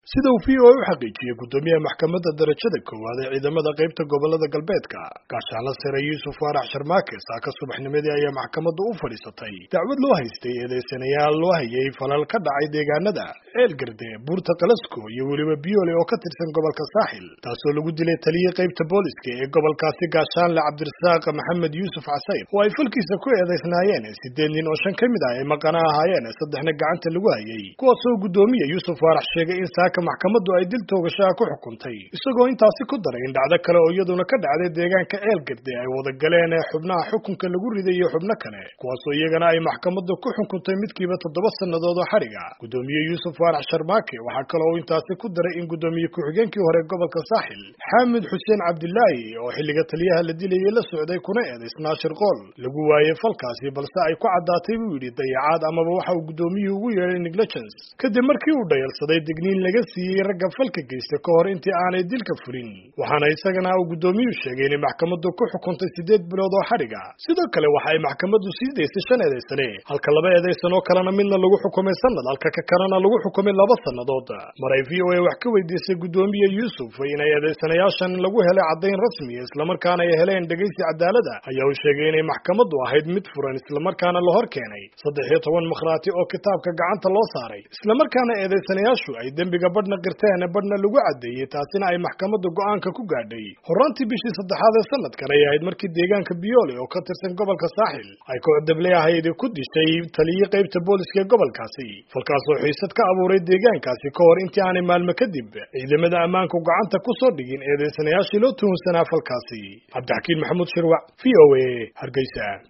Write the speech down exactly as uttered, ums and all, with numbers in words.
sida uu V O A u xaqiijiyay gudoomiyaha maxkamadda darajada koowaad ee ciidamada qaybta gobolada galbeedka gaashaanle sare Yuusuf Faarax Sharmaake saaka subaxnimadii ayaa maxkamaddu u fadhiisatay dacwad loo haystay eedeysanayaal loo hayay falal ka dhacay deegaanada Eelgarde, Buurta Qalasko iyo weliba Biyoole oo ka tirsan gobolka Saaxil taasoo lagu dilay taliyay qaybta booliska ee gobolkaasi gaashaanle Cabdirasaaq Maxamed Yuusuf Casayr oo ay falkiisa ku eedeysnaayeen sideed nin oo shan ka mid ah ay maqana ahaayeen saddexna gacanta lagu hayay kuwaasoo gudoomiye Yuusuf Faarax sheegay in saaka maxkamaddu ay dil toogasho ku xukuntay isagoo intaasi ku daray in dhacdo kale oo iyaduna ka dhacday deegaanka Eelgarde ay wada galeen xubnaha xukunka lagu riday iyo xubno kale kuwaasoo iyagana ay maxkamaddu ku xukuntay midkiiba toddoba sanadood oo xariga gudoomiye Yuusuf Faarax Sharmaake waxa kale oo intaasi ku daray in gudoomiye ku-xigeenkii hore gobolka Saaxil Xamed Xuseen Cabdilaahi oo xilliga taliyaha la dilayay la socday kuna eedeysnaa shirqool lagu waayay falkaasi balse ay ku cadaatay buu yidhi dayacaad amaba waxa uu gudoomiyuhu ugu yeeray negligence kadib markii uu dhayalsaday digniin laga siiyey ragga falka geysta ka hor intii aanay dilka fulin waxaana isagana uu gudoomiyuhu sheegay in maxkamaddu ku xukuntay sideed bilood oo xariga sidoo kale waxa ay maxkamaddu sii daysay shan eedeysane halka laba eedeysan oo kalena midna lagu xukumay sanad halka ka kalena lagu xukumay laba sanadood maray V O A wax ka weydiisay gudoomiye Yuusuf inay eedeysanayaashan lagu helay caddayn rasmi isla markaana ay heleen dhageysi cadaalada ayaa uu sheegay inay maxkamaddu ahayd mid furan isla markaana la hor keenay saddex iyo toban makhraati oo kitaabka gacanta loo saaray isla markaana eedeysanayaashu ay dembiga badhna qirteen badhna lagu cadeeyay taasina ay maxkamaddu go'aanka ku gaadhay horaantii bishii saddexaad ee sanadkan ay ahayd markii deegaanka Biyoole oo ka tirsan gobolka Saaxil ay ku cadablay ahayd ku dishay taliyay qaybta booliska ee gobolkaasi falkaasoo xiisad ka abuuray deegaankaasi ka hor intii aanay maalmo kadib ciidamada ammaanku gacanta ku soo dhigin eedeysanayaashii loo tuhunsanaa falkaasi Cabdixakiin Maxamuud Shirwac V O A Hargeysa.